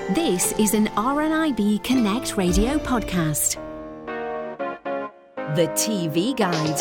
This is an RNIB Connect radio podcast. The TV Guide.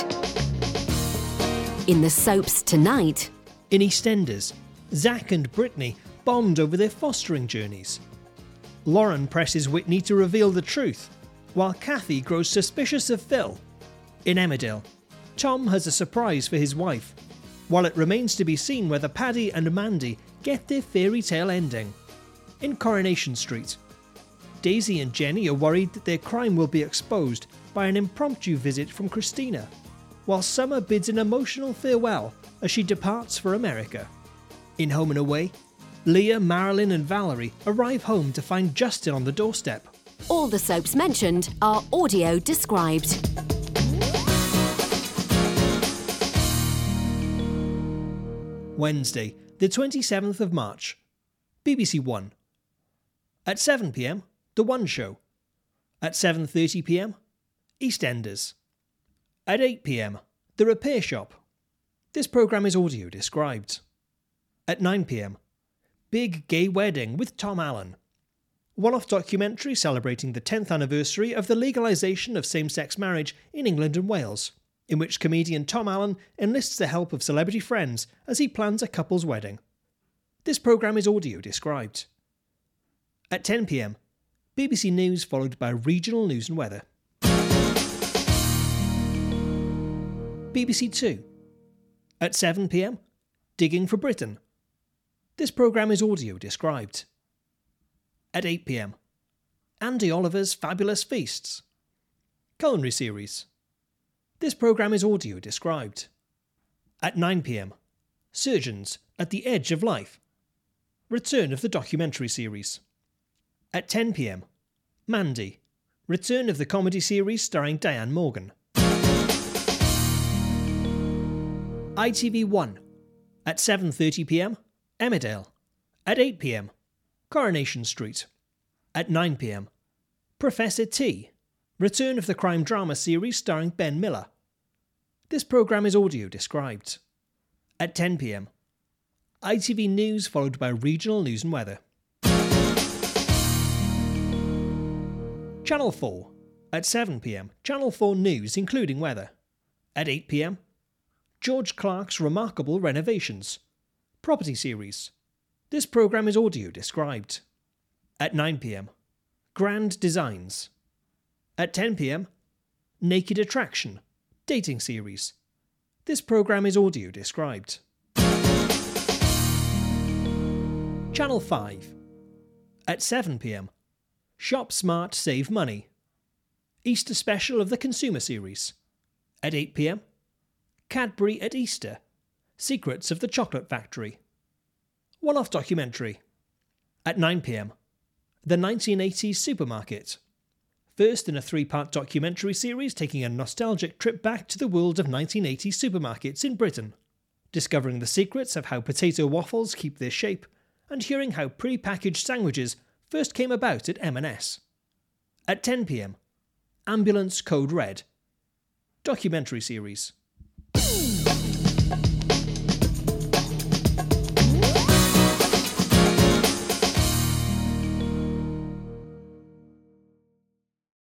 In the soaps tonight. In EastEnders, Zach and Brittany bond over their fostering journeys. Lauren presses Whitney to reveal the truth, while Kathy grows suspicious of Phil. In Emmerdale, Tom has a surprise for his wife, while it remains to be seen whether Paddy and Mandy get their fairy tale ending. In Coronation Street, Daisy and Jenny are worried that their crime will be exposed by an impromptu visit from Christina, while Summer bids an emotional farewell as she departs for America. In Home and Away, Leah, Marilyn and Valerie arrive home to find Justin on the doorstep. All the soaps mentioned are audio described. Wednesday, the 27th of March. BBC One. At 7 p.m, The One Show. At 7:30 p.m, EastEnders. At 8 p.m, The Repair Shop. This programme is audio described. At 9 p.m, Big Gay Wedding with Tom Allen. One-off documentary celebrating the 10th anniversary of the legalisation of same-sex marriage in England and Wales, in which comedian Tom Allen enlists the help of celebrity friends as he plans a couple's wedding. This programme is audio described. At 10 p.m, BBC News followed by regional news and weather. BBC Two. At 7 p.m, Digging for Britain. This programme is audio described. At 8 p.m, Andy Oliver's Fabulous Feasts. Culinary series. This programme is audio described. At 9 p.m, Surgeons at the Edge of Life. Return of the documentary series. At 10 p.m, Mandy. Return of the comedy series starring Diane Morgan. ITV1. At 7:30 p.m, Emmerdale. At 8 p.m, Coronation Street. At 9 p.m, Professor T. Return of the crime drama series starring Ben Miller. This programme is audio described. At 10 p.m, ITV News followed by regional news and weather. Channel 4. At 7 p.m, Channel 4 News including weather. At 8 p.m, George Clark's Remarkable Renovations. Property series. This programme is audio described. At 9 p.m, Grand Designs. At 10 p.m, Naked Attraction. Dating series. This programme is audio described. Channel 5. At 7 p.m, Shop Smart Save Money. Easter special of the Consumer series. At 8 p.m, Cadbury at Easter. Secrets of the Chocolate Factory. One-off documentary. At 9 p.m, The 1980s Supermarket. First in a 3-part documentary series taking a nostalgic trip back to the world of 1980s supermarkets in Britain, discovering the secrets of how potato waffles keep their shape, and hearing how pre-packaged sandwiches first came about at M&S. At 10 p.m, Ambulance Code Red. Documentary series.